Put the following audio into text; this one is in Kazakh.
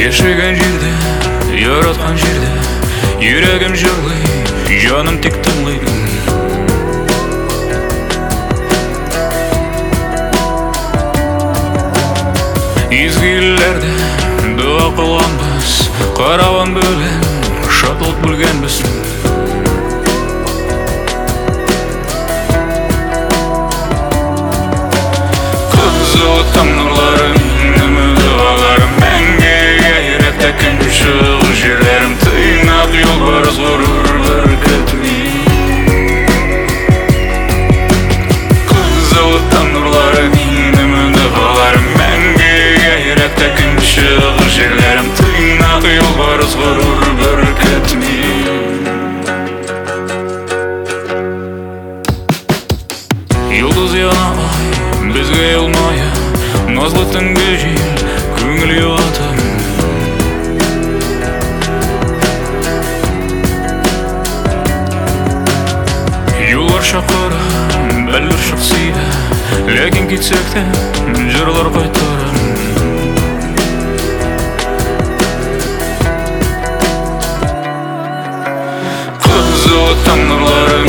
Яшеген жерде, яратқан жерде, жүрегім жырлай, жаным тек тыңлайды. Изгілерде дуа қылғанбыз, қарауын бөлен, шатылып білгенбіз. Қызыл таң нұрлары жерлерім тыйнақ жолбарыс ғұрыр бүркітмей. Қызыл таң нұрлары менің үміт қаларым, мәңгіге еректі күн шығыр жерлерім тыйнақ жолбарыс ғұрыр бүркітмей. Жұлдыз яна ай, бізге ұлмайы, назлы түнгі жел, көңіл ұятым. Шақыры, бәлір шықсиды, ләкин кетсекті, жырлар қайтарым. Қызыл таң нұрлары